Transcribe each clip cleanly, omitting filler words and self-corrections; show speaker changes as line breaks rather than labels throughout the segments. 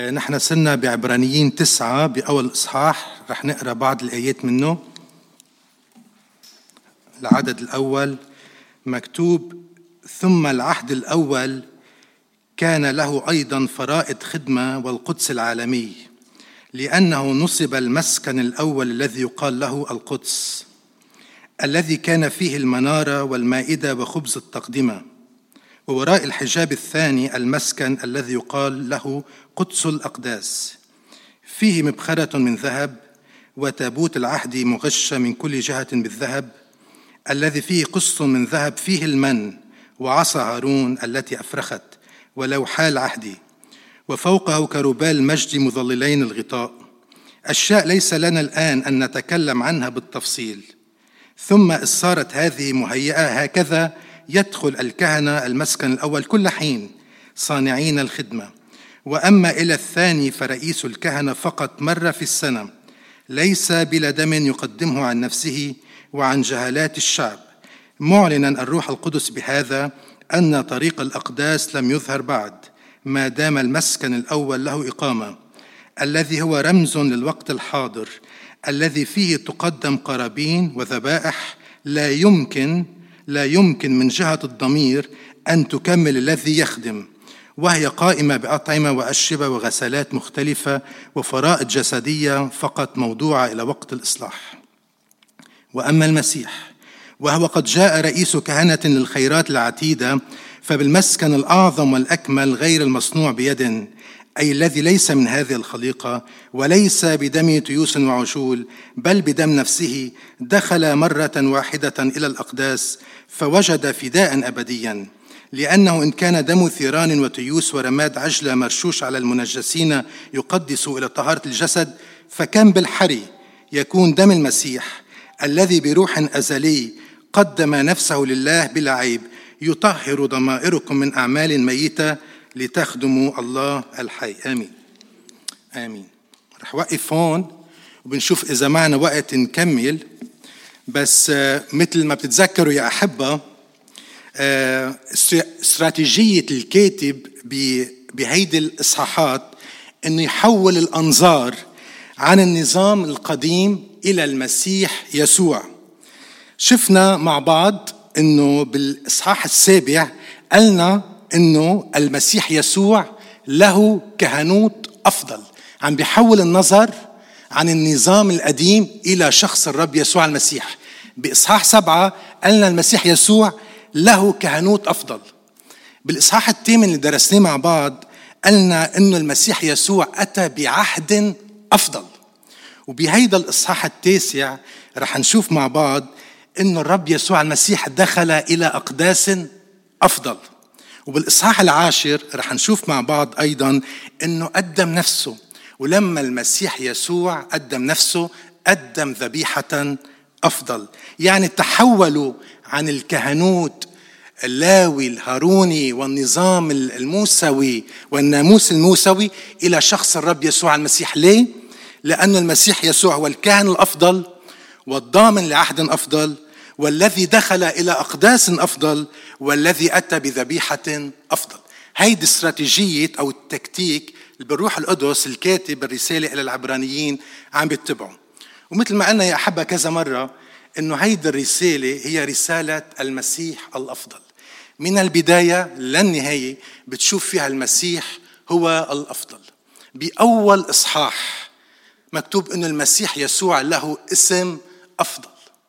نحن صرنا بعبرانيين 9 بأول إصحاح. رح نقرأ بعض الآيات منه. العدد الأول مكتوب: ثم العهد الأول كان له أيضا فرائض خدمة والقدس العالمي، لأنه نصب المسكن الأول الذي يقال له القدس، الذي كان فيه المنارة والمائدة وخبز التقدمة، ووراء الحجاب الثاني المسكن الذي يقال له قدس الأقداس، فيه مبخرة من ذهب، وتابوت العهد مغشى من كل جهة بالذهب، الذي فيه قسط من ذهب فيه المن، وعصا هارون التي أفرخت، ولوحا العهد، وفوقه كروبال المجد مظللين الغطاء، أشياء ليس لنا الآن أن نتكلم عنها بالتفصيل. ثم إذ صارت هذه مهيئة هكذا يدخل الكهنة المسكن الأول كل حين صانعين الخدمة. وأما إلى الثاني فرئيس الكهنة فقط مرة في السنة، ليس بلا دم يقدمه عن نفسه وعن جهالات الشعب، معلنا الروح القدس بهذا أن طريق الأقداس لم يظهر بعد، ما دام المسكن الأول له إقامة، الذي هو رمز للوقت الحاضر، الذي فيه تقدم قرابين وذبائح لا يمكن من جهة الضمير أن تكمل الذي يخدم، وهي قائمة بأطعمة وأشربة وغسلات مختلفة وفرائض جسدية فقط موضوعة إلى وقت الإصلاح. وأما المسيح وهو قد جاء رئيس كهنة للخيرات العتيدة، فبالمسكن الأعظم والأكمل غير المصنوع بيد، أي الذي ليس من هذه الخليقة، وليس بدم تيوس وعشول، بل بدم نفسه، دخل مرة واحدة إلى الأقداس فوجد فداء أبديا. لأنه إن كان دم ثيران وتيوس ورماد عجلة مرشوش على المنجسين يقدس إلى طهارة الجسد، فكم بالحري يكون دم المسيح الذي بروح أزلي قدم نفسه لله بلا عيب، يطهر ضمائركم من أعمال ميتة لتخدموا الله الحي. آمين آمين. رح وقف هون وبنشوف إذا معنا وقت نكمل، بس مثل ما بتتذكروا يا أحبة، استراتيجية الكاتب بهيدي الإصحاحات إنه يحول الأنظار عن النظام القديم إلى المسيح يسوع. شفنا مع بعض إنه بالإصحاح 7 قلنا إنه المسيح يسوع له كهنوت أفضل، عم بيحول النظر عن النظام القديم إلى شخص الرب يسوع المسيح. بإصحاح 7 قلنا المسيح يسوع له كهنوت أفضل. بالإصحاح 8 اللي درسناه مع بعض قلنا إنه المسيح يسوع أتى بعهد أفضل. وبهيدا الإصحاح 9 رح نشوف مع بعض إنه الرب يسوع المسيح دخل إلى أقداس أفضل. وبالإصحاح 10 رح نشوف مع بعض أيضا إنه قدم نفسه، ولما المسيح يسوع قدم نفسه قدم ذبيحة أفضل. يعني تحولوا عن الكهنوت اللاوي الهاروني والنظام الموسوي والناموس الموسوي إلى شخص الرب يسوع المسيح. ليه؟ لأن المسيح يسوع هو الكاهن الأفضل والضامن لعهد أفضل، والذي دخل إلى أقداس أفضل، والذي أتى بذبيحة أفضل. هيدي استراتيجية أو التكتيك اللي بالروح القدس الكاتب الرسالة إلى العبرانيين عم بيتبعوا. ومثل ما قلنا يا أحبة كذا مرة إنه هيدي الرسالة هي رسالة المسيح الأفضل. من البداية للنهاية بتشوف فيها المسيح هو الأفضل. بأول إصحاح مكتوب إنه المسيح يسوع له اسم أفضل.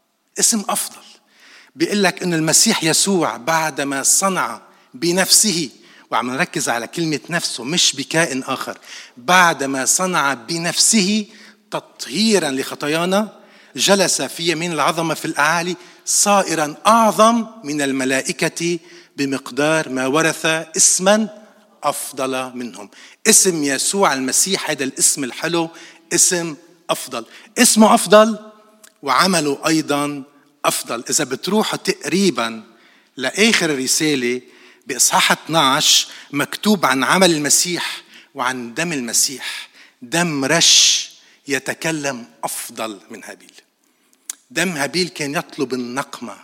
اسم أفضل بيقول لك إنه المسيح يسوع بعدما صنع بنفسه، وعم نركز على كلمة نفسه مش بكائن آخر، بعدما صنع بنفسه تطهيرا لخطايانا، جلس في يمين العظمة في الأعالي صائرا أعظم من الملائكة بمقدار ما ورث اسما أفضل منهم. اسم يسوع المسيح هذا الاسم الحلو، اسم أفضل. اسمه أفضل وعمله أيضا أفضل. إذا بتروحوا تقريبا لآخر الرسالة بإصحاح 12 مكتوب عن عمل المسيح وعن دم المسيح. دم رش يتكلم أفضل من هابيل. دم هابيل كان يطلب النقمة،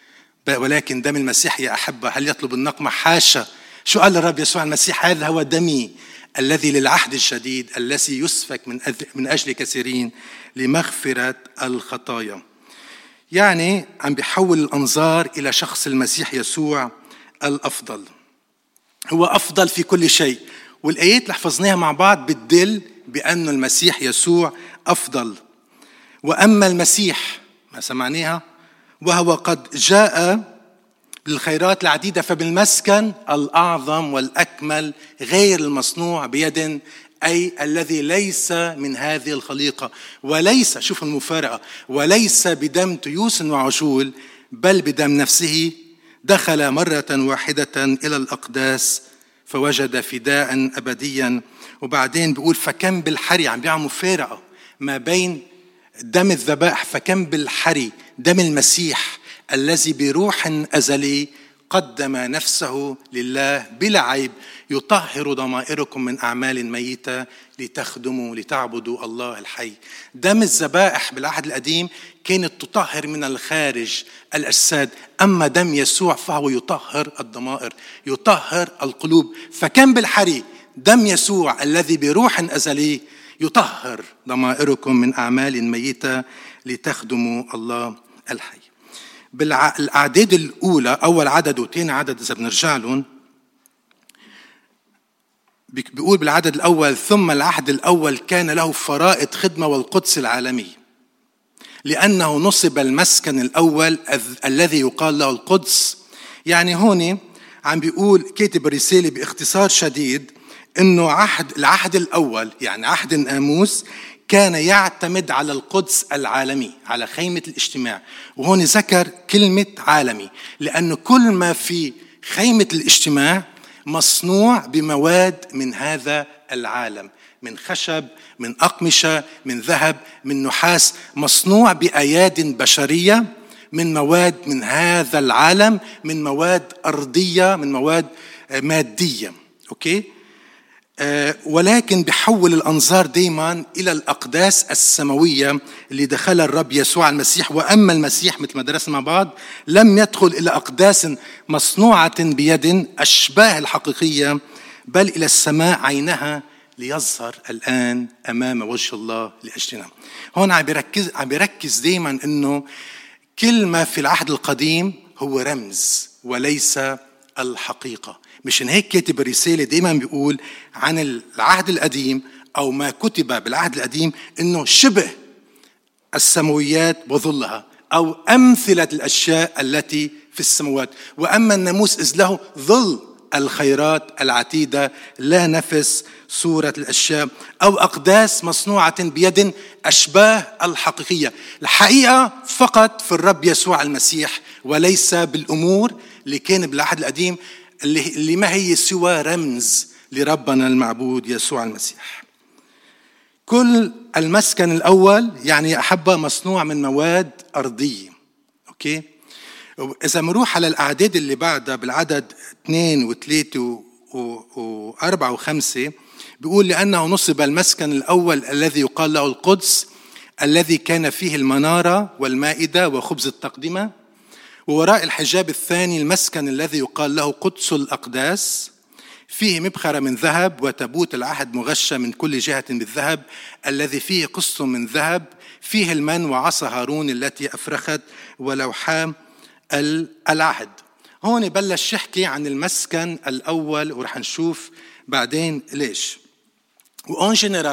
ولكن دم المسيح يا أحبة هل يطلب النقمة؟ حاشا. شو قال الرب يسوع المسيح؟ هذا هو دمي الذي للعهد الجديد الذي يسفك من أجل كثيرين لمغفرة الخطايا. يعني عم بيحول الأنظار إلى شخص المسيح يسوع الأفضل. هو أفضل في كل شيء، والآيات اللي حفظناها مع بعض بتدل بأن المسيح يسوع أفضل. وأما المسيح ما سمعناها وهو قد جاء بالخيرات العديدة فبالمسكن الأعظم والأكمل غير المصنوع بيد، أي الذي ليس من هذه الخليقة، وليس، شوف المفارقة، وليس بدم تيوس وعجول بل بدم نفسه دخل مرة واحدة إلى الأقداس فوجد فداء أبديا. وبعدين بيقول فكم بالحري، عم بيعمل مفارقة ما بين دم الذبائح، فكم بالحري دم المسيح الذي بروح أزلي قدم نفسه لله بلا عيب يطهر ضمائركم من أعمال ميتة لتخدموا لتعبدوا الله الحي. دم الذبائح بالعهد القديم كانت تطهر من الخارج الأجساد، أما دم يسوع فهو يطهر الضمائر، يطهر القلوب. فكم بالحري دم يسوع الذي بروح أزلي يطهر ضمائركم من أعمال ميتة لتخدموا الله الحي. بالأعداد الأولى، أول عدد وثاني عدد إذا بنرجع لهم، بيقول بالعدد الأول ثم العهد الأول كان له فرائض خدمة والقدس العالمي، لأنه نصب المسكن الأول الذي يقال له القدس. يعني هون عم بيقول كاتب الرسالة باختصار شديد إنه العهد الأول يعني عهد الناموس كان يعتمد على القدس العالمي، على خيمة الاجتماع. وهون ذكر كلمة عالمي لأنه كل ما في خيمة الاجتماع مصنوع بمواد من هذا العالم، من خشب، من أقمشة، من ذهب، من نحاس، مصنوع بأياد بشرية، من مواد من هذا العالم، من مواد أرضية، من مواد مادية. أوكي؟ ولكن بيحول الأنظار دايما إلى الأقداس السماوية اللي دخل الرب يسوع المسيح. وأما المسيح مثل ما درسنا مع بعض لم يدخل إلى أقداس مصنوعة بيد أشباه الحقيقية، بل إلى السماء عينها ليظهر الآن أمام وجه الله لأجلنا. هون عم بيركز دايما إنه كل ما في العهد القديم هو رمز وليس الحقيقة. مشان هيك كاتب الرسالة دايما بيقول عن العهد القديم أو ما كتب بالعهد القديم إنه شبه السماويات وظلها، أو أمثلة الأشياء التي في السماوات. وأما الناموس إذ له ظل الخيرات العتيدة لا نفس صورة الأشياء، أو أقداس مصنوعة بيد أشباه الحقيقية. الحقيقة فقط في الرب يسوع المسيح، وليس بالأمور اللي كان بالعهد القديم اللي ما هي سوى رمز لربنا المعبود يسوع المسيح. كل المسكن الأول يعني أحبة مصنوع من مواد أرضية. أوكي؟ إذا مروح على الأعداد اللي بعدها بالعدد 2 و3 و4 و5 بيقول لأنه نصب المسكن الأول الذي يقال له القدس الذي كان فيه المنارة والمائدة وخبز التقدمة، ووراء الحجاب الثاني المسكن الذي يقال له قدس الأقداس، فيه مبخرة من ذهب وتابوت العهد مغشى من كل جهة بالذهب الذي فيه قسط من ذهب، فيه المن وعصا هارون التي أفرخت ولوحام العهد. هون بلش يحكي عن المسكن الأول ورح نشوف بعدين ليش. وأون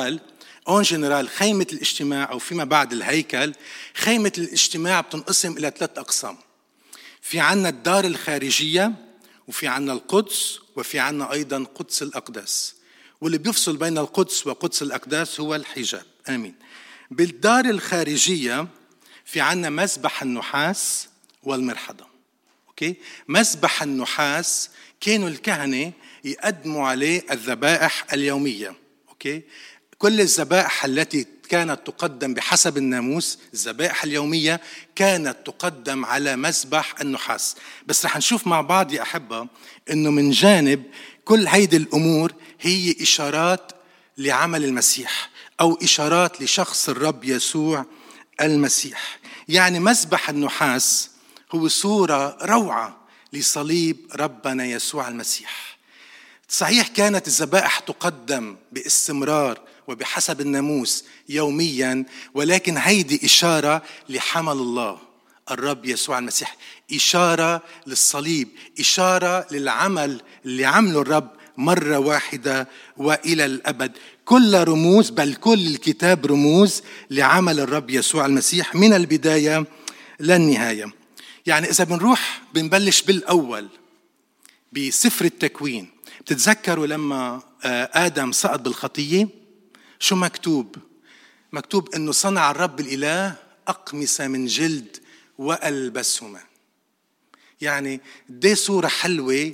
جنرال خيمة الاجتماع أو فيما بعد الهيكل، خيمة الاجتماع بتنقسم إلى 3 أقسام. في عنا الدار الخارجية، وفي عنا القدس، وفي عنا أيضا قدس الأقداس. واللي بيفصل بين القدس وقدس الأقداس هو الحجاب. آمين. بالدار الخارجية في عنا مسبح النحاس والمرحضة. أوكي؟ مسبح النحاس كانوا الكهنة يقدموا عليه الذبائح اليومية. أوكي؟ كل الذبائح التي كانت تقدم بحسب الناموس، الذبائح اليومية كانت تقدم على مسبح النحاس. بس رح نشوف مع بعض يا أحبة إنه من جانب كل هيدي الأمور هي إشارات لعمل المسيح أو إشارات لشخص الرب يسوع المسيح. يعني مسبح النحاس هو صورة روعة لصليب ربنا يسوع المسيح. صحيح كانت الذبائح تقدم باستمرار وبحسب الناموس يوميا، ولكن هيدي إشارة لحمل الله الرب يسوع المسيح، إشارة للصليب، إشارة للعمل اللي عمله الرب مرة واحدة وإلى الأبد. كل رموز، بل كل الكتاب رموز لعمل الرب يسوع المسيح من البداية للنهاية. يعني إذا بنبلش بالأول بسفر التكوين، بتتذكروا لما آدم سقط بالخطية شو مكتوب؟ مكتوب إنه صنع الرب الإله أقمصة من جلد وألبسهما. يعني دي صورة حلوة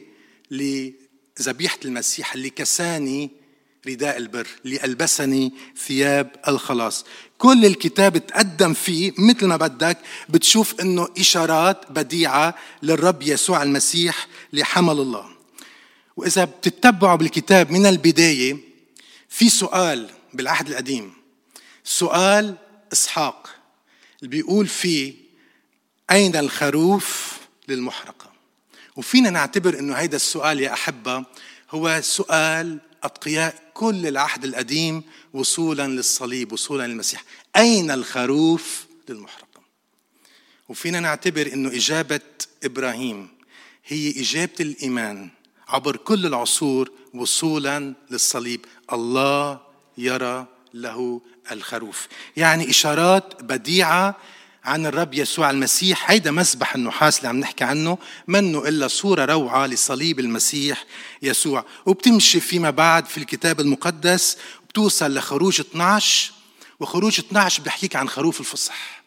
لذبيحة المسيح اللي كساني رداء البر، اللي ألبسني ثياب الخلاص. كل الكتاب تقدم فيه مثل ما بدك، بتشوف إنه إشارات بديعة للرب يسوع المسيح لحمل الله. وإذا بتتبعوا بالكتاب من البداية، في سؤال بالعهد القديم، سؤال إسحاق اللي بيقول فيه أين الخروف للمحرقة؟ وفينا نعتبر إنه هيدا السؤال يا أحبة هو سؤال أتقياء كل العهد القديم وصولا للصليب، وصولا للمسيح. أين الخروف للمحرقة؟ وفينا نعتبر إنه إجابة إبراهيم هي إجابة الإيمان عبر كل العصور وصولا للصليب. الله يرى له الخروف، يعني إشارات بديعة عن الرب يسوع المسيح. هيدا مسبح النحاس اللي عم نحكي عنه منه إلا صورة روعة لصليب المسيح يسوع. وبتمشي فيما بعد في الكتاب المقدس بتوصل لخروج 12، وخروج 12 بيحكيك عن خروف الفصح،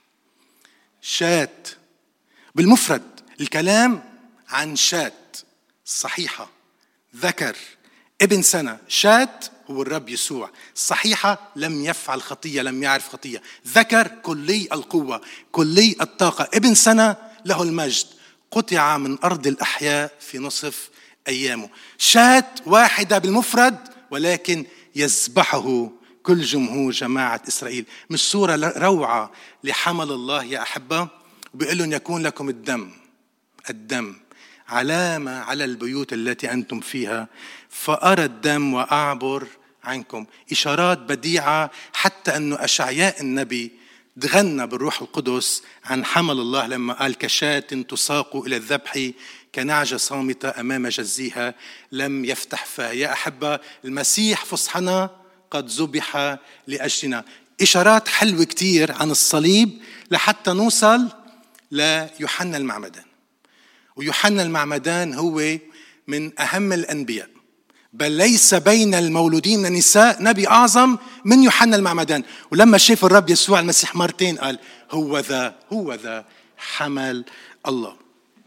شات بالمفرد. الكلام عن شات صحيحة، ذكر ابن سنة. شات هو الرب يسوع، صحيحة لم يفعل خطية، لم يعرف خطية. ذكر كلي القوة، كلي الطاقة. ابن سنة له المجد، قطع من أرض الأحياء في نصف أيامه. شات واحدة بالمفرد، ولكن يذبحه كل جمهور جماعة إسرائيل. مش صورة روعة لحمل الله يا أحبة؟ وبيقول لهم يكون لكم الدم علامة على البيوت التي أنتم فيها، فأرى الدم وأعبر عنكم. إشارات بديعة، حتى أنه أشعياء النبي تغنى بالروح القدس عن حمل الله لما قال كشاة تساق إلى الذبح، كنعجة صامتة أمام جزيها لم يفتح فاه. يا أحبة، المسيح فصحنا قد ذبح لأجلنا. إشارات حلوة كتير عن الصليب لحتى نوصل ليوحنا المعمدان. ويوحنا المعمدان هو من أهم الأنبياء، بل ليس بين المولودين من النساء نبي أعظم من يوحنا المعمدان. ولما شاف الرب يسوع المسيح مرتين قال هو ذا حمل الله.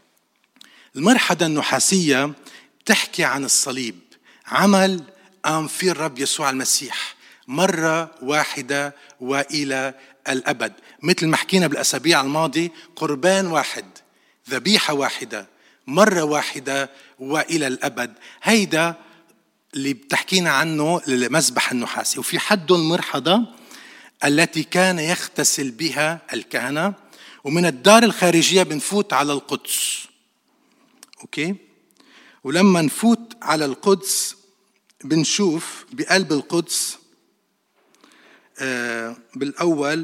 المرحلة النحاسية تحكي عن الصليب، عمل قام فيه الرب يسوع المسيح مرة واحدة وإلى الأبد. مثل ما حكينا بالأسابيع الماضية، قربان واحد، ذبيحة واحدة، مرة واحدة وإلى الأبد. هيدا اللي بتحكينا عنه المذبح النحاسي. وفي حد المرحضة التي كان يغتسل بها الكهنة، ومن الدار الخارجية بنفوت على القدس. أوكي؟ ولما نفوت على القدس بنشوف بقلب القدس بالأول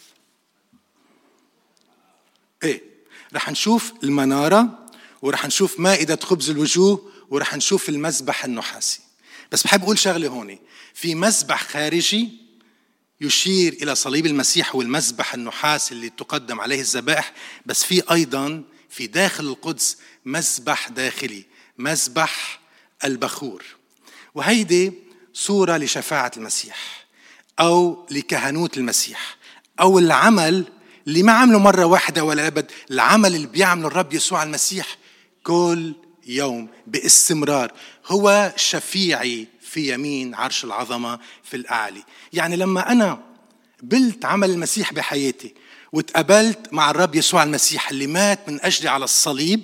رح نشوف المنارة، ورح نشوف مائدة خبز الوجوه، ورح نشوف المذبح النحاسي. بس بحب أقول شغلة هون، في مذبح خارجي يشير إلى صليب المسيح والمذبح النحاس اللي تقدم عليه الذبائح، بس في أيضا في داخل القدس مذبح داخلي، مذبح البخور. وهيدي صورة لشفاعة المسيح أو لكهنوت المسيح، أو العمل اللي ما عمله مرة واحدة ولا أبد، العمل اللي بيعمله الرب يسوع المسيح كل يوم باستمرار. هو شفيعي في يمين عرش العظمة في الأعلي. يعني لما أنا قبلت عمل المسيح بحياتي وتقابلت مع الرب يسوع المسيح اللي مات من أجلي على الصليب،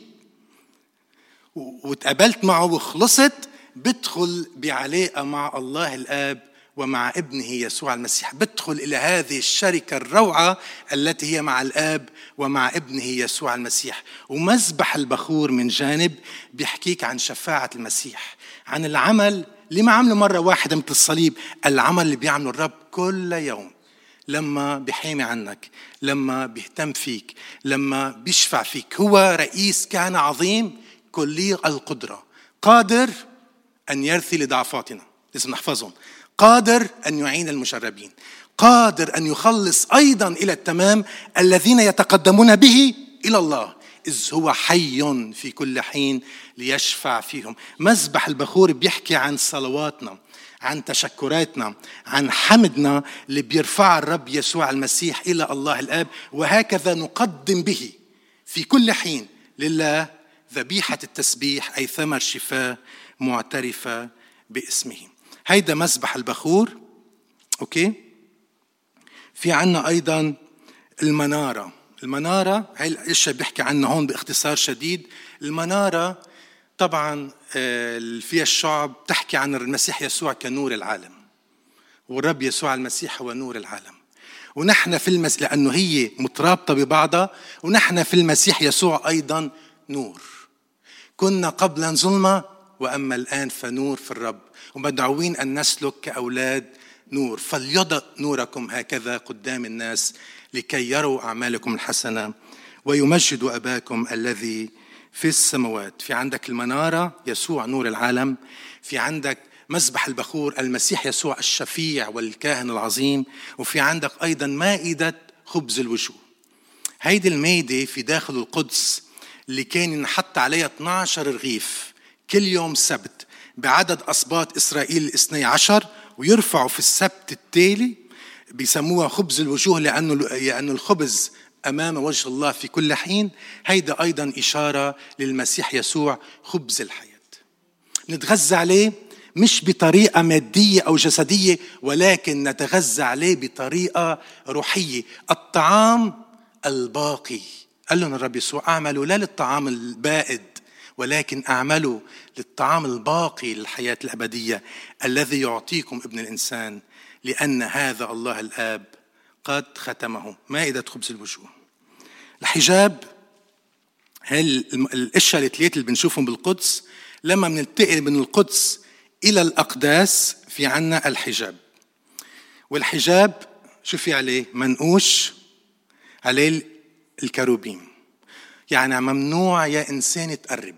وتقابلت معه وخلصت، بدخل بعلاقة مع الله الآب ومع ابنه يسوع المسيح. بدخل إلى هذه الشركة الروعة التي هي مع الآب ومع ابنه يسوع المسيح. ومذبح البخور من جانب بيحكيك عن شفاعة المسيح، عن العمل اللي ما عمله مرة واحدة مثل الصليب، العمل اللي بيعمله الرب كل يوم، لما بيحامي عنك، لما بيهتم فيك، لما بيشفع فيك. هو رئيس كهنة عظيم كلي القدرة، قادر أن يرثي لضعفاتنا، لازم نحفظهم، قادر أن يعين المجربين، قادر أن يخلص أيضا إلى التمام الذين يتقدمون به إلى الله، إذ هو حي في كل حين ليشفع فيهم. مذبح البخور بيحكي عن صلواتنا، عن تشكراتنا، عن حمدنا اللي بيرفع الرب يسوع المسيح إلى الله الآب. وهكذا نقدم به في كل حين لله ذبيحة التسبيح، أي ثمر شفاء معترفة باسمه. هيدا مذبح البخور. أوكي، في عنا أيضا المنارة. المنارة هاي الأشياء بيحكي عنها هون باختصار شديد. المنارة طبعا فيها الشعب تحكي عن المسيح يسوع كنور العالم، والرب يسوع المسيح هو نور العالم. ونحن في المسيح، لأنه هي مترابطة ببعضها، ونحن في المسيح يسوع أيضا نور. كنا قبلا ظلمة وأما الآن فنور في الرب، ومدعوين أن نسلك كأولاد نور. فليضئ نوركم هكذا قدام الناس لكي يروا أعمالكم الحسنة ويمجدوا أباكم الذي في السماوات. في عندك المنارة يسوع نور العالم، في عندك مذبح البخور المسيح يسوع الشفيع والكاهن العظيم، وفي عندك أيضا مائدة خبز الوجوه. هيدي المائدة في داخل القدس اللي كان ينحط عليها 12 رغيف كل يوم سبت بعدد أسباط إسرائيل 12، ويرفعوا في السبت التالي. بيسموها خبز الوجوه لأنه الخبز أمام وجه الله في كل حين. هيدا أيضا إشارة للمسيح يسوع خبز الحياة. نتغذى عليه مش بطريقة مادية أو جسدية، ولكن نتغذى عليه بطريقة روحية. الطعام الباقي، قال لهم الرب يسوع أعملوا لا للطعام البائد، ولكن أعملوا للطعام الباقي للحياة الأبدية الذي يعطيكم ابن الإنسان، لأن هذا الله الآب قد ختمه. مائدة خبز الوجوه. الحجاب، هاي الأشياء الثلاثة اللي بنشوفهم بالقدس. لما بننتقل من القدس إلى الأقداس في عنا الحجاب. والحجاب شو في عليه؟ منقوش عليه الكروبيم، يعني ممنوع يا إنسان تقرب.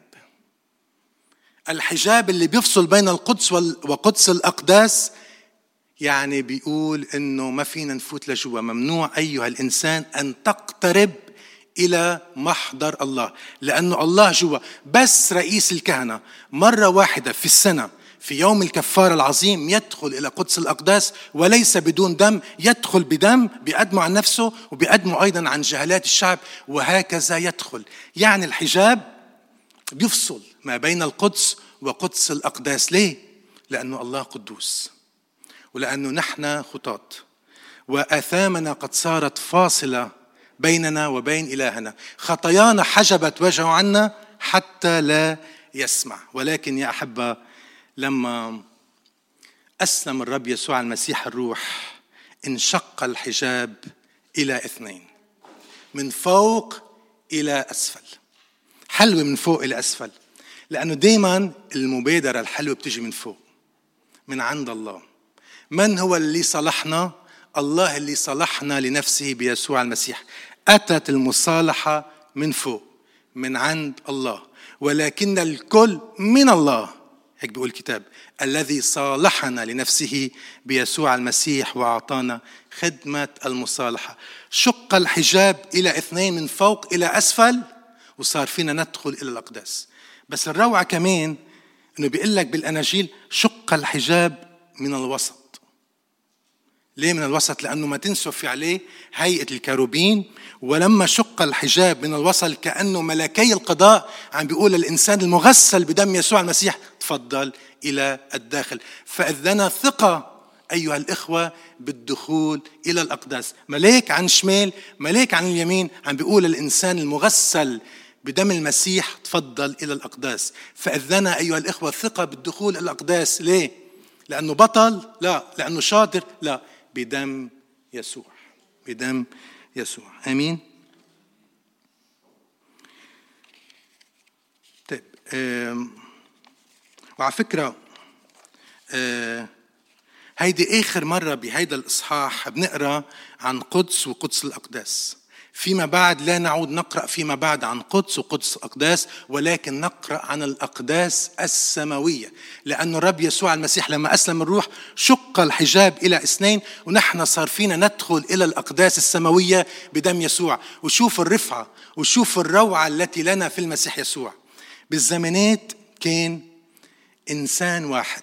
الحجاب اللي بيفصل بين القدس وقدس الأقداس، يعني بيقول إنه ما فينا نفوت لجوا. ممنوع أيها الإنسان أن تقترب إلى محضر الله، لأنه الله جوا. بس رئيس الكهنة مرة واحدة في السنة في يوم الكفارة العظيم يدخل إلى قدس الأقداس، وليس بدون دم، يدخل بدم بيقدمه عن نفسه وبيقدمه أيضا عن جهالات الشعب، وهكذا يدخل. يعني الحجاب بيفصل ما بين القدس وقدس الأقداس. ليه؟ لأنه الله قدوس، ولأنه نحن خطاط، وآثامنا قد صارت فاصلة بيننا وبين إلهنا. خطايانا حجبت وجهه عنا حتى لا يسمع. ولكن يا أحبة، لما أسلم الرب يسوع المسيح الروح، انشق الحجاب إلى 2، من فوق إلى أسفل. حلوة من فوق إلى أسفل، لأنه دايما المبادرة الحلوة بتجي من فوق، من عند الله. من هو اللي صلحنا؟ الله اللي صلحنا لنفسه بيسوع المسيح. أتت المصالحة من فوق، من عند الله، ولكن الكل من الله. هيك بيقول الكتاب، الذي صالحنا لنفسه بيسوع المسيح وأعطانا خدمة المصالحة. شق الحجاب إلى 2 من فوق إلى أسفل، وصار فينا ندخل إلى الأقداس. بس الروعة كمان إنه بيقول لك بالأناجيل شق الحجاب من الوسط. ليه من الوسط؟ لأنه ما تنسوا في عليه هيئة الكروبين. ولما شق الحجاب من الوسط كأنه ملكي القضاء عم بيقول للإنسان المغسل بدم يسوع المسيح تفضل إلى الداخل. فإذ لنا ثقة أيها الإخوة بالدخول إلى الأقداس. ملاك عن شمال، ملاك عن اليمين، عم بيقول للإنسان المغسل بدم المسيح تفضل إلى الأقداس. فإذ لنا أيها الإخوة ثقة بالدخول إلى الأقداس. ليه؟ لأنه بطل؟ لا. لأنه شاطر؟ لا. بدم يسوع، بدم يسوع. آمين. طيب، وعلى فكرة هيدي آخر مرة بهيدا الإصحاح بنقرأ عن قدس وقدس الأقداس. فيما بعد لا نعود نقرأ فيما بعد عن قدس وقدس الأقداس، ولكن نقرأ عن الأقداس السماوية، لأن الرب يسوع المسيح لما أسلم الروح شق الحجاب إلى 2، ونحن صار فينا ندخل إلى الأقداس السماوية بدم يسوع. وشوف الرفعة وشوف الروعة التي لنا في المسيح يسوع. بالزمانات كان إنسان واحد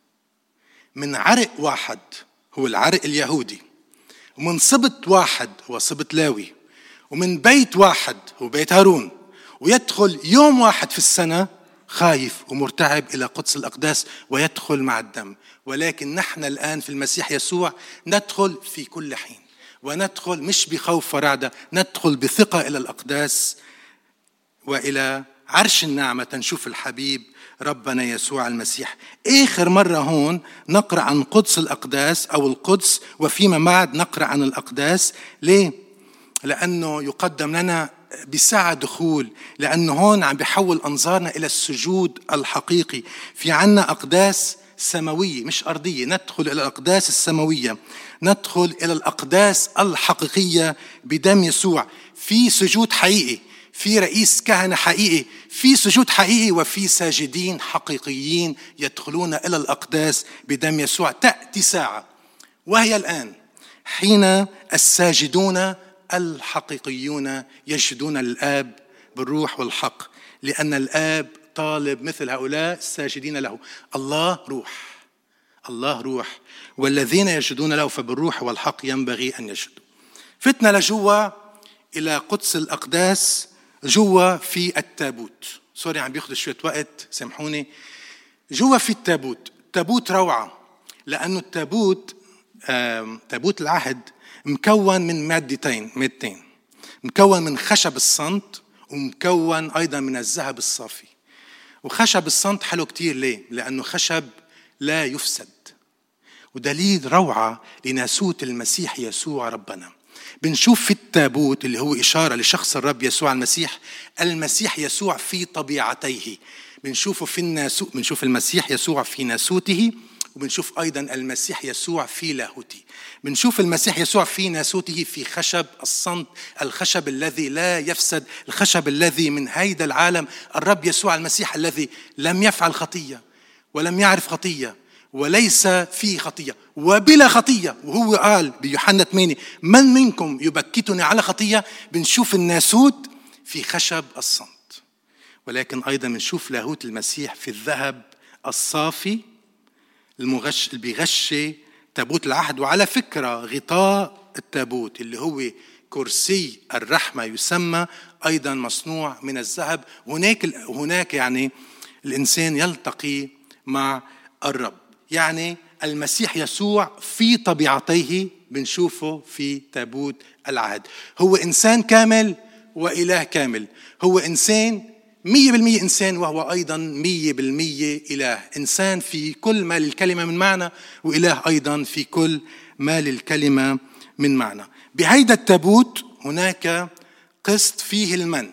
من عرق واحد هو العرق اليهودي، ومن سبط واحد هو سبط لاوي، ومن بيت واحد هو بيت هارون، ويدخل يوم واحد في السنة خايف ومرتعب إلى قدس الأقداس ويدخل مع الدم. ولكن نحن الآن في المسيح يسوع ندخل في كل حين، وندخل مش بخوف ورعدة، ندخل بثقة إلى الأقداس وإلى عرش النعمة تنشوف الحبيب ربنا يسوع المسيح. آخر مرة هون نقرأ عن قدس الأقداس أو القدس، وفيما بعد نقرأ عن الأقداس. ليه؟ لأنه يقدم لنا بساعة دخول، لأنه هون عم بيحول أنظارنا إلى السجود الحقيقي. في عنا أقداس سماوية مش أرضية، ندخل إلى الأقداس السماوية، ندخل إلى الأقداس الحقيقية بدم يسوع. في سجود حقيقي، في رئيس كهنة حقيقي، في سجود حقيقي، وفي ساجدين حقيقيين يدخلون إلى الأقداس بدم يسوع. تأتي ساعة وهي الآن حين الساجدون الحقيقيون يسجدون للآب بالروح والحق، لأن الآب طالب مثل هؤلاء الساجدين له. الله روح، الله روح، والذين يسجدون له فبالروح والحق ينبغي أن يسجدوا. فتنا لجوا إلى قدس الأقداس، جوا في التابوت. سوري عم بياخد شوية وقت، سامحوني. جوا في التابوت، تابوت روعة، لأنه التابوت تابوت العهد مكون من مادتين، مكون من خشب الصمت، ومكون أيضا من الذهب الصافي. وخشب الصمت حلو كتير. ليه؟ لأنه خشب لا يفسد، ودليل روعة لناسوت المسيح يسوع ربنا. بنشوف في التابوت اللي هو إشارة لشخص الرب يسوع المسيح، المسيح يسوع في طبيعتيه. بنشوفه في الناسوت، بنشوف المسيح يسوع في ناسوته، وبنشوف أيضا المسيح يسوع في لاهوته. بنشوف المسيح يسوع في ناسوته في خشب الصمت، الخشب الذي لا يفسد، الخشب الذي من هيدا العالم. الرب يسوع المسيح الذي لم يفعل خطية ولم يعرف خطية وليس فيه خطية وبلا خطية. وهو قال بيوحنا 8: من منكم يبكتني على خطية. بنشوف الناسوت في خشب الصمت، ولكن أيضا بنشوف لاهوت المسيح في الذهب الصافي المغش اللي بيغشي تابوت العهد. وعلى فكرة غطاء التابوت اللي هو كرسي الرحمة يسمى أيضا مصنوع من الذهب. هناك يعني الإنسان يلتقي مع الرب. يعني المسيح يسوع في طبيعته بنشوفه في تابوت العهد. هو إنسان كامل وإله كامل. هو إنسان 100% إنسان، وهو أيضا 100% إله. إنسان في كل ما للكلمة من معنى، وإله أيضا في كل ما للكلمة من معنى. بهيدا التابوت هناك قسط فيه المن،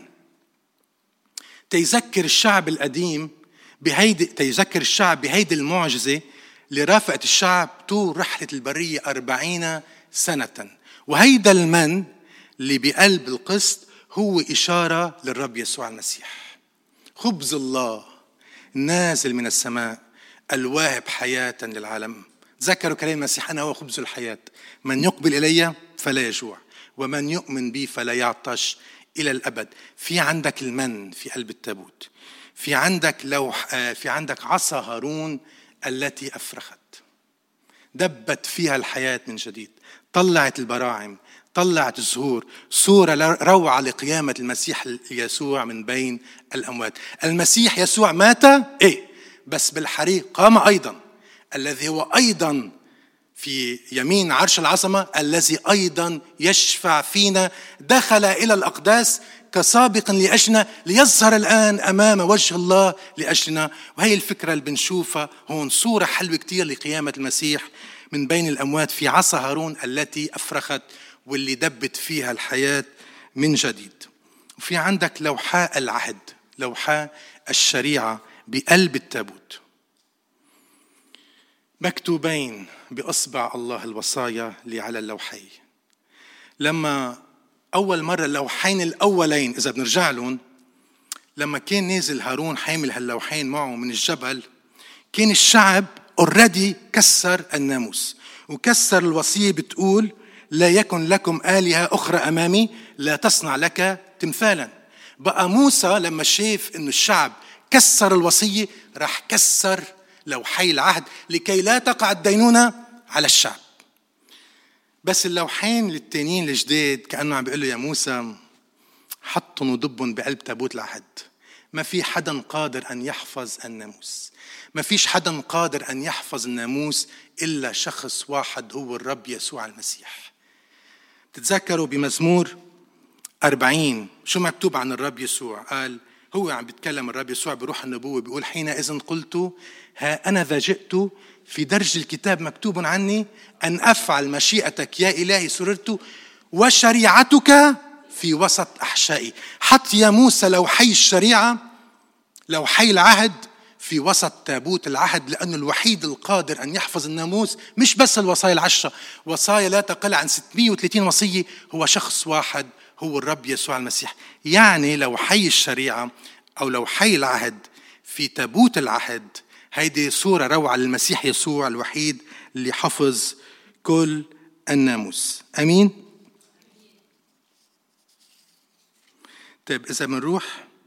تيذكر الشعب القديم تيذكر الشعب بهيدي المعجزة اللي رافقت الشعب طول رحلة البرية 40 سنة. وهيدا المن اللي بقلب القسط هو إشارة للرب يسوع المسيح، خبز الله نازل من السماء الواهب حياة للعالم. ذكروا كلام المسيح: أنا هو خبز الحياة، من يقبل إلي فلا يجوع، ومن يؤمن بي فلا يعطش إلى الأبد. في عندك المن في قلب التابوت، في عندك عصا هارون التي أفرخت، دبت فيها الحياة من جديد، طلعت البراعم، طلعت الزهور، صورة روعة لقيامة المسيح يسوع من بين الأموات. المسيح يسوع مات بس بالحريق قام أيضا، الذي هو أيضا في يمين عرش العظمة الذي أيضا يشفع فينا، دخل إلى الأقداس كسابق لأجلنا ليظهر الآن أمام وجه الله لأجلنا. وهي الفكرة اللي بنشوفها هون، صورة حلوة كتير لقيامة المسيح من بين الأموات في عصا هارون التي أفرخت واللي دبت فيها الحياة من جديد. وفي عندك لوحاء العهد، لوحاء الشريعة بقلب التابوت، مكتوبين بأصبع الله الوصايا اللي على اللوحين. لما أول مرة اللوحين الأولين إذا بنرجع لهم، لما كان نازل هارون حامل هاللوحين معه من الجبل، كان الشعب already كسر الناموس وكسر الوصية بتقول لا يكن لكم آلهة أخرى أمامي، لا تصنع لك تمثالا. بقى موسى لما شاف إنه الشعب كسر الوصية راح كسر لوحي العهد لكي لا تقع الدينونة على الشعب. بس اللوحين التانيين الجداد كأنه عم بيقول له يا موسى حطن ودبن بقلب تابوت العهد. ما في حدا قادر أن يحفظ الناموس، ما فيش حدا قادر أن يحفظ الناموس إلا شخص واحد هو الرب يسوع المسيح. تتذكروا بمزمور 40 شو مكتوب عن الرب يسوع؟ قال هو عم بيتكلم الرب يسوع بروح النبوة، بيقول حينئذ قلت ها أنا ذا جئت، في درج الكتاب مكتوب عني أن أفعل مشيئتك يا إلهي سررت وشريعتك في وسط أحشائي. حط يا موسى لوحي الشريعة، لوحي العهد في وسط تابوت العهد، لأنه الوحيد القادر أن يحفظ الناموس مش بس الوصايا العشرة، وصايا لا تقل عن 630 وصية، هو شخص واحد هو الرب يسوع المسيح. يعني لوحي الشريعة أو لوحي العهد في تابوت العهد هيدي صورة روعة للمسيح يسوع الوحيد اللي حفظ كل الناموس. أمين. طيب إذا بنروح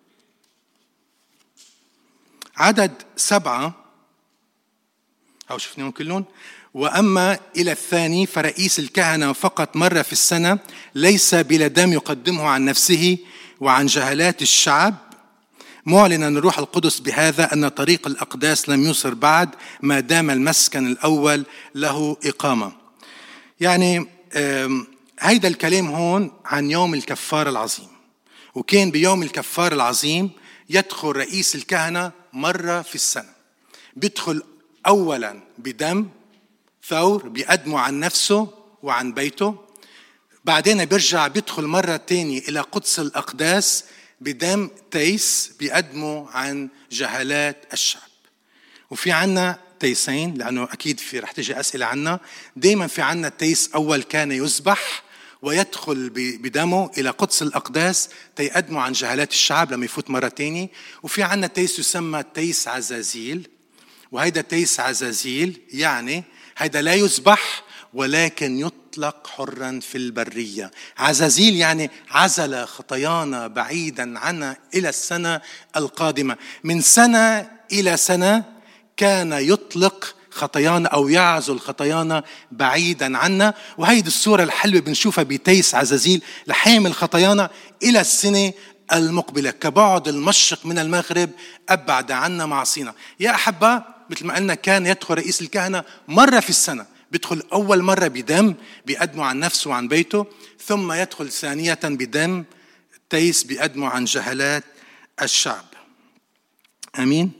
عدد 7 أو شفناهم كلهم. وأما إلى الثاني فرئيس الكهنة فقط مرة في السنة ليس بلا دم يقدمه عن نفسه وعن جهالات الشعب، معلنا الروح القدس بهذا أن طريق الأقداس لم يصر بعد ما دام المسكن الأول له إقامة. يعني هيدا الكلام هون عن يوم الكفار العظيم، وكان بيوم الكفار العظيم يدخل رئيس الكهنة مرة في السنة، بيدخل أولا بدم ثور بيقدمه عن نفسه وعن بيته، بعدين بيرجع بيدخل مرة تانية إلى قدس الأقداس بدم تيس بيقدمه عن جهالات الشعب. وفي عنا تيسين لأنه أكيد في رح تجي أسئلة عنا. دايما في عنا تيس أول كان يذبح ويدخل بدمه إلى قدس الأقداس تيقدمه عن جهالات الشعب لما يفوت مرة تانية. وفي عنا تيس يسمى تيس عزازيل، وهيدا تيس عزازيل يعني هيدا لا يذبح ولكن يطلق حرا في البرية. عزازيل يعني عزل خطايانا بعيدا عنا إلى السنة القادمة. من سنة إلى سنة كان يطلق خطايانا أو يعزل خطايانا بعيدا عنا. وهيدي الصورة الحلوة بنشوفها بتيس عزازيل لحامل خطايانا إلى السنة المقبلة، كبعد المشرق من المغرب أبعد عنا معصينا. يا أحبة مثل ما قلنا كان يدخل رئيس الكهنة مرة في السنة، بيدخل أول مرة بدم بيقدمه عن نفسه وعن بيته، ثم يدخل ثانية بدم تيس بيقدمه عن جهالات الشعب. أمين.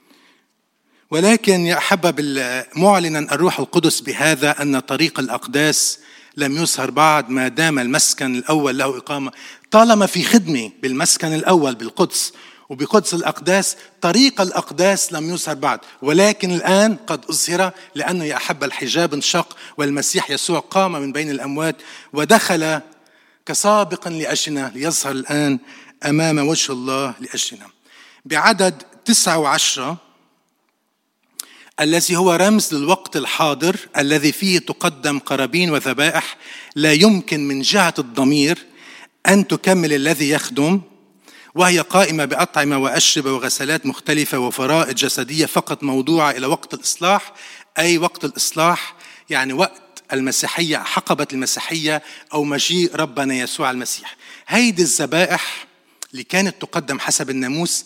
ولكن يا أحبة معلنا الروح القدس بهذا أن طريق الأقداس لم يظهر بعد ما دام المسكن الأول له إقامة. طالما في خدمة بالمسكن الأول بالقدس وبقدس الأقداس، طريق الأقداس لم يظهر بعد، ولكن الآن قد أظهر، لأنه يا أحبة الحجاب انشق والمسيح يسوع قام من بين الأموات ودخل كسابق لأجلنا ليظهر الآن أمام وجه الله لأجلنا. بعدد 9 و10 الذي هو رمز للوقت الحاضر الذي فيه تقدم قرابين وذبائح لا يمكن من جهة الضمير أن تكمل الذي يخدم، وهي قائمة بأطعمة وأشربة وغسلات مختلفة وفرائض جسدية فقط موضوعة إلى وقت الإصلاح. أي وقت الإصلاح يعني وقت المسيحية، حقبة المسيحية أو مجيء ربنا يسوع المسيح. هيدي الذبائح اللي كانت تقدم حسب الناموس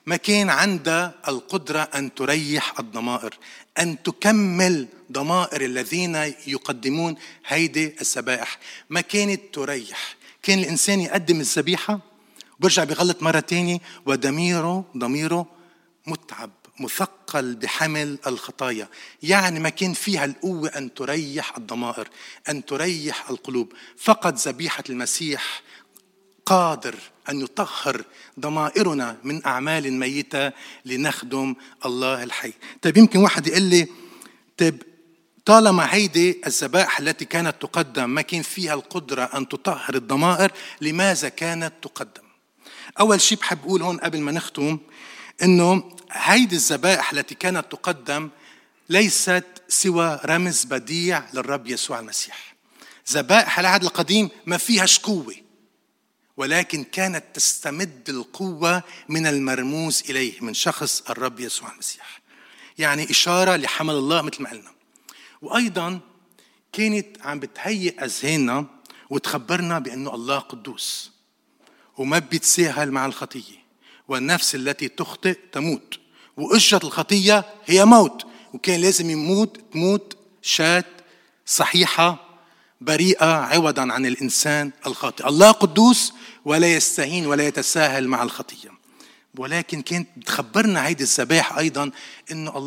ما كان عندها القدرة أن تريح الضمائر، أن تكمل ضمائر الذين يقدمون هيدي الذبائح. ما كانت تريح. كان الإنسان يقدم الذبيحة وبرجع بيغلط مرة تانية، ضميره متعب مثقل بحمل الخطايا. يعني ما كان فيها القوة أن تريح الضمائر، أن تريح القلوب. فقط ذبيحة المسيح قادر أن يطهر ضمائرنا من أعمال ميتة لنخدم الله الحي. طيب يمكن واحد يقول لي طيب طالما هيدي الذبائح التي كانت تقدم ما كان فيها القدرة أن تطهر الضمائر، لماذا كانت تقدم؟ أول شيء بحب أقول هون قبل ما نختم إنه هيدي الذبائح التي كانت تقدم ليست سوى رمز بديع للرب يسوع المسيح. ذبائح العهد القديم ما فيهاش قوة، ولكن كانت تستمد القوة من المرموز إليه، من شخص الرب يسوع المسيح. يعني إشارة لحمل الله مثل ما قلنا. وأيضا كانت عم بتهيئ أذهاننا وتخبرنا بأنه الله قدوس وما بيتساهل مع الخطية، والنفس التي تخطئ تموت، وأجرة الخطية هي موت، وكان لازم تموت شاة صحيحة بريئة عوضا عن الإنسان الخاطئ. الله قدوس ولا يستهين ولا يتساهل مع الخطية. ولكن كانت بتخبرنا هيدي الذبائح أيضا إنه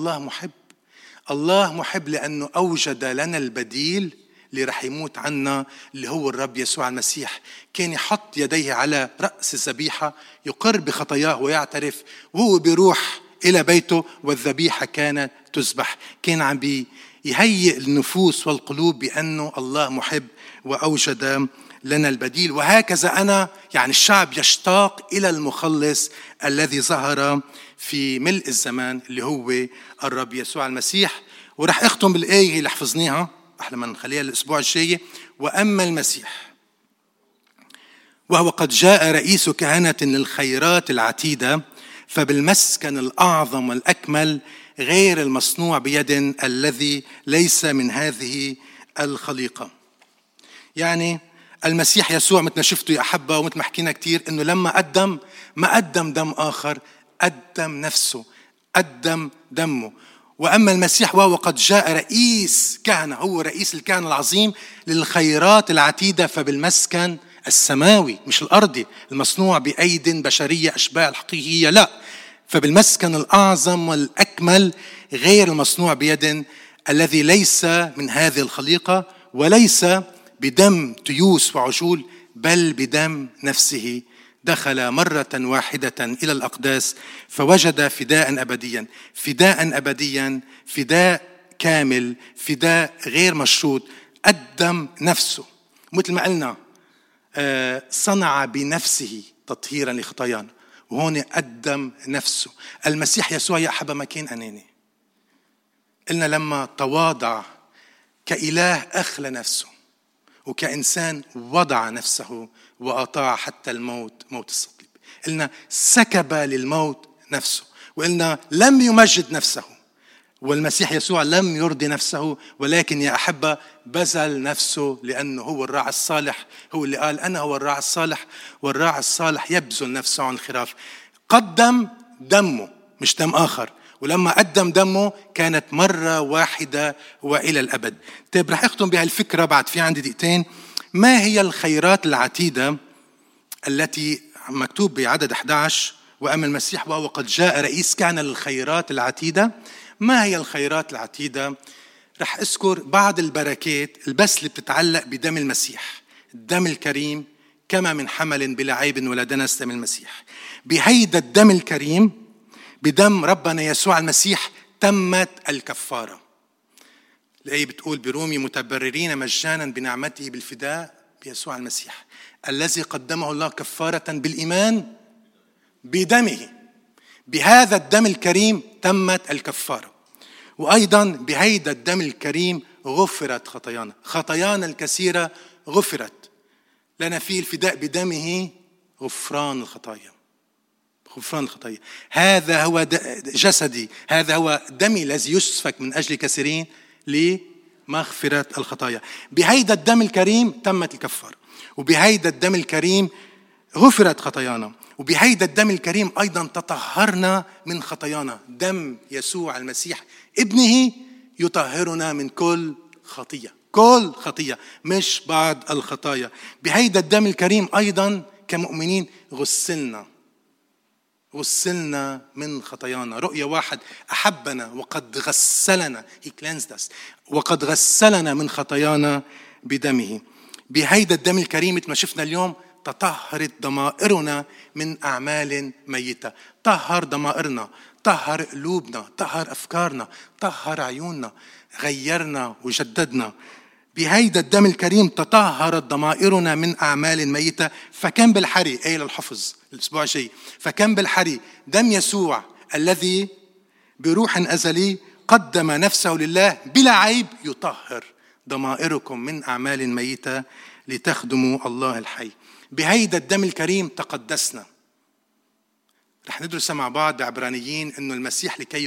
الله محب لأنه أوجد لنا البديل اللي رح يموت عنا، اللي هو الرب يسوع المسيح. كان يحط يديه على رأس الذبيحة، يقر بخطاياه ويعترف، وهو بيروح إلى بيته والذبيحة كانت تذبح. كان عم يهيئ النفوس والقلوب بأنه الله محب وأوجد لنا البديل. وهكذا يعني الشعب يشتاق إلى المخلص الذي ظهر في ملء الزمان اللي هو الرب يسوع المسيح. ورح أختم بالآية اللي حفظناها، أحلى ما نخليها الأسبوع الجاي. وأما المسيح وهو قد جاء رئيس كهنة للخيرات العتيدة، فبالمسكن الأعظم والأكمل غير المصنوع بيد الذي ليس من هذه الخليقة. يعني المسيح يسوع مثل ما شفتوا يا أحبة ومثل ما حكينا كتير، إنه لما ما قدم دم آخر، قدم نفسه، قدم دمه. وأما المسيح وهو قد جاء رئيس كهنة، هو رئيس الكهنة العظيم للخيرات العتيدة، فبالمسكن السماوي مش الأرضي المصنوع بأيد بشرية أشباه الحقيقية، لا، فبالمسكن الأعظم والأكمل غير المصنوع بيد الذي ليس من هذه الخليقة، وليس بدم تيوس وعجول، بل بدم نفسه دخل مرة واحدة إلى الأقداس فوجد فداء أبديا، فداء أبديا، فداء كامل، فداء غير مشروط. قدم نفسه مثل ما قلنا، صنع بنفسه تطهيرا لخطايانا، وهون قدم نفسه. المسيح يسوع يا أحبة ما كان أناني. قلنا لما تواضع كإله أخلى نفسه، وكإنسان وضع نفسه وأطاع حتى الموت، موت الصليب. قلنا سكب للموت نفسه، وقلنا لم يمجد نفسه. والمسيح يسوع لم يرضي نفسه، ولكن يا أحبة بذل نفسه، لأنه هو الراعي الصالح. هو اللي قال أنا هو الراعي الصالح، والراعي الصالح يبذل نفسه عن الخراف. قدم دمه مش دم آخر، ولما قدم دمه كانت مرة واحدة وإلى الأبد. طيب رح أختم بها الفكرة بعد في عندي دقيقتين. ما هي الخيرات العتيدة التي مكتوب بعدد 11 وأما المسيح وهو قد جاء رئيس كهنة للخيرات العتيدة؟ ما هي الخيرات العتيدة؟ رح أذكر بعض البركات البس اللي بتتعلق بدم المسيح. الدم الكريم كما من حمل بلا عيب ولا دنس دم المسيح. بهيدا الدم الكريم، بدم ربنا يسوع المسيح تمت الكفارة. الآية بتقول برومي متبررين مجانا بنعمته بالفداء بيسوع المسيح الذي قدمه الله كفارة بالإيمان بدمه. بهذا الدم الكريم تمت الكفارة. وأيضا بهيدا الدم الكريم غفرت خطايانا الكثيرة غفرت لنا فيه الفداء بدمه، غفران الخطايا. هذا هو جسدي، هذا هو دمي الذي يسفك من أجل كثيرين لمغفرة الخطايا. بهيدا الدم الكريم تمت الكفارة، وبهيدا الدم الكريم غفرت خطايانا، وبهيدا الدم الكريم أيضا تطهرنا من خطايانا. دم يسوع المسيح ابنه يطهرنا من كل خطية، كل خطية مش بعض الخطايا. بهيدا الدم الكريم أيضا كمؤمنين غسلنا من خطايانا. رؤيا 1 أحبنا وقد غسلنا، He cleansed us، وقد غسلنا من خطايانا بدمه. بهيدا الدم الكريم مثل ما شفنا اليوم تطهرت ضمائرنا من أعمال ميتة. طهر ضمائرنا، طهر قلوبنا، طهر أفكارنا، طهر عيوننا، غيرنا وجددنا. بهيدا الدم الكريم تطهرت ضمائرنا من أعمال ميتة. فكم بالحري، أي للحفظ الأسبوع الجاي، فكم بالحري دم يسوع الذي بروح أزلي قدم نفسه لله بلا عيب يطهر ضمائركم من أعمال ميتة لتخدموا الله الحي. بهيدا الدم الكريم تقدسنا. رح ندرس مع بعض بعبرانيين إنه المسيح لكي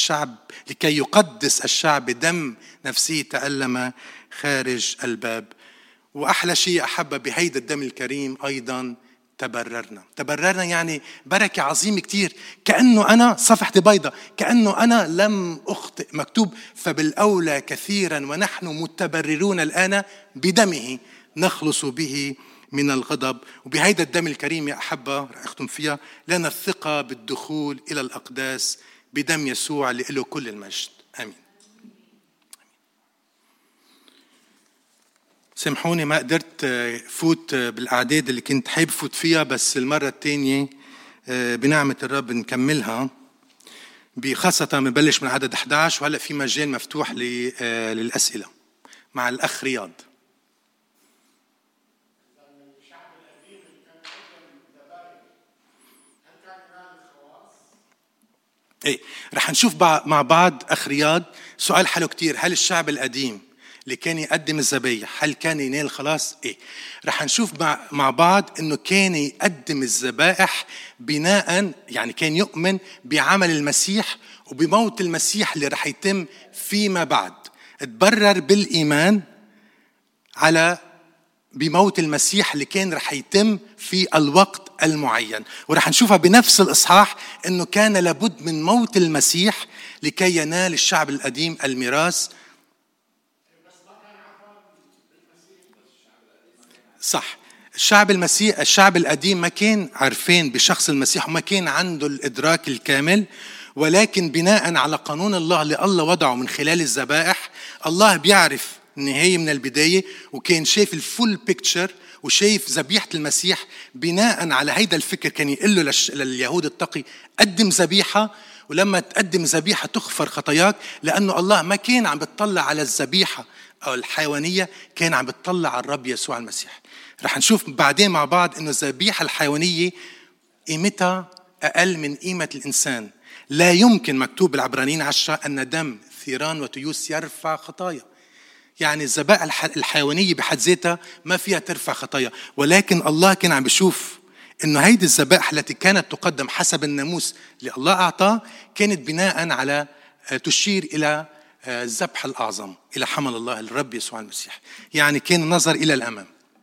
يقدس الشعب بدم نفسه تألم خارج الباب. وأحلى شيء أحبه بهيدا الدم الكريم أيضا تبررنا يعني بركة عظيمة كتير. كأنه أنا صفحتي بيضة، كأنه أنا لم أخطئ. مكتوب فبالأولى كثيرا ونحن متبررون الآن بدمه نخلص به من الغضب. وبهيدا الدم الكريم يا أحبة رح أختم فيها لنا الثقة بالدخول إلى الأقداس بدم يسوع اللي له كل المجد. آمين. سامحوني ما قدرت فوت بالأعداد اللي كنت حابب فوت فيها، بس المرة الثانية بنعمة الرب نكملها. بخاصة بنبلش من عدد 11، وهلأ في مجال مفتوح للأسئلة مع الأخ رياض. ايه رح نشوف مع بعض أخ رياض. سؤال حلو كتير، هل الشعب القديم اللي كان يقدم الذبايح هل كان ينال خلاص؟ ايه رح نشوف مع بعض انه كان يقدم الذبائح بناء، يعني كان يؤمن بعمل المسيح وبموت المسيح اللي رح يتم فيما بعد. اتبرر بالإيمان على بموت المسيح اللي كان رح يتم في الوقت المعين. ورح نشوفها بنفس الإصحاح أنه كان لابد من موت المسيح لكي ينال الشعب القديم الميراث. صح، الشعب القديم ما كان عارفين بشخص المسيح وما كان عنده الإدراك الكامل، ولكن بناء على قانون الله اللي الله وضعه من خلال الذبائح، الله بيعرف النهاية من البداية، وكان شايف الفول بيكتشر وشايف ذبيحة المسيح. بناء على هيدا الفكر كان يقول له لليهود التقي قدم ذبيحة، ولما تقدم ذبيحة تغفر خطاياك، لأنه الله ما كان عم بتطلع على الذبيحة أو الحيوانية، كان عم بتطلع على الرب يسوع المسيح. رح نشوف بعدين مع بعض إنه الذبيحة الحيوانية قيمتها أقل من قيمة الإنسان. لا يمكن، مكتوب بالعبرانيين 10 أن دم ثيران وتيوس يرفع خطايا. يعني الذبائح الحيوانية بحد ذاتها ما فيها ترفع خطايا، ولكن الله كان عم بيشوف إنه هيدي الذبائح التي كانت تقدم حسب الناموس اللي الله أعطاه كانت بناء على تشير إلى الذبح الأعظم، إلى حمل الله الرب يسوع المسيح. يعني كان النظر إلى الأمام.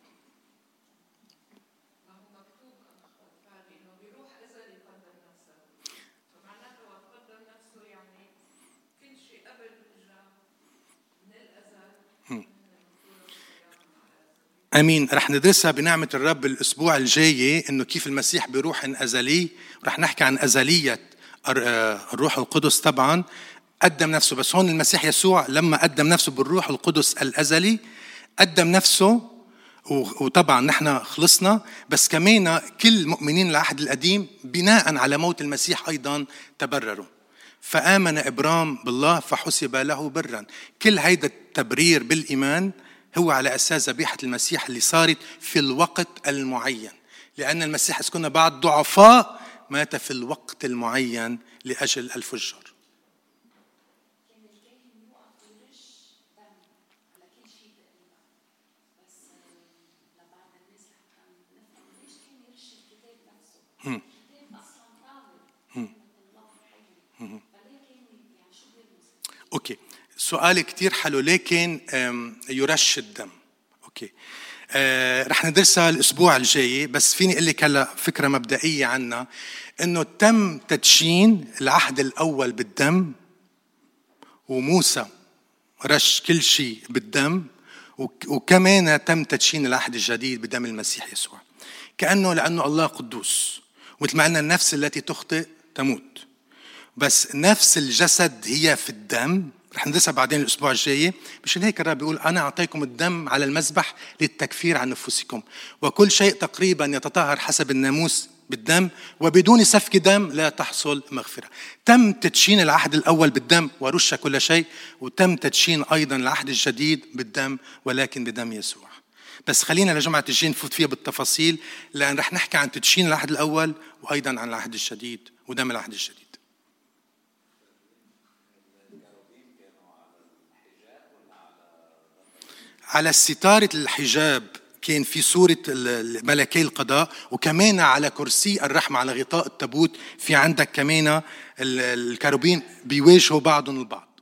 أمين. رح ندرسها بنعمة الرب الأسبوع الجاي، إنه كيف المسيح بروح أزلي. رح نحكي عن أزلية الروح القدس. طبعا قدم نفسه، بس هون المسيح يسوع لما قدم نفسه بالروح القدس الأزلي قدم نفسه، وطبعا نحن خلصنا، بس كمان كل مؤمنين العهد القديم بناء على موت المسيح أيضا تبرروا. فآمن إبرام بالله فحسب له برا. كل هيدا التبرير بالإيمان هو على أساس ذبيحة المسيح اللي صارت في الوقت المعين، لأن المسيح إذ كنا بعد ضعفاء مات في الوقت المعين لأجل الفجار. أوكي، سؤال كتير حلو. لكن يرش الدم. أوكي، رح ندرسها الأسبوع الجاي، بس فيني أقول لك هلا فكرة مبدئية عنها، إنه تم تدشين العهد الأول بالدم، وموسى رش كل شيء بالدم، وكمان تم تدشين العهد الجديد بدم المسيح يسوع. لأنه الله قدوس، مثل ما قلنا النفس التي تخطئ تموت، بس نفس الجسد هي في الدم. رح ندرسها بعدين الأسبوع الجاي. مشان هيك الرب بيقول أنا أعطيكم الدم على المذبح للتكفير عن نفوسكم، وكل شيء تقريبا يتطهر حسب الناموس بالدم، وبدون سفك دم لا تحصل مغفرة. تم تدشين العهد الأول بالدم ورش كل شيء، وتم تدشين أيضا العهد الجديد بالدم، ولكن بدم يسوع. بس خلينا لجمعة الجاي نفوت فيها بالتفاصيل، لأن رح نحكي عن تدشين العهد الأول وأيضا عن العهد الجديد ودم العهد الجديد. على ستارة الحجاب كان في صورة ملكي القضاء، وكمان على كرسي الرحمة على غطاء التابوت في عندك كمان الكروبين بيواجهوا بعضهم البعض.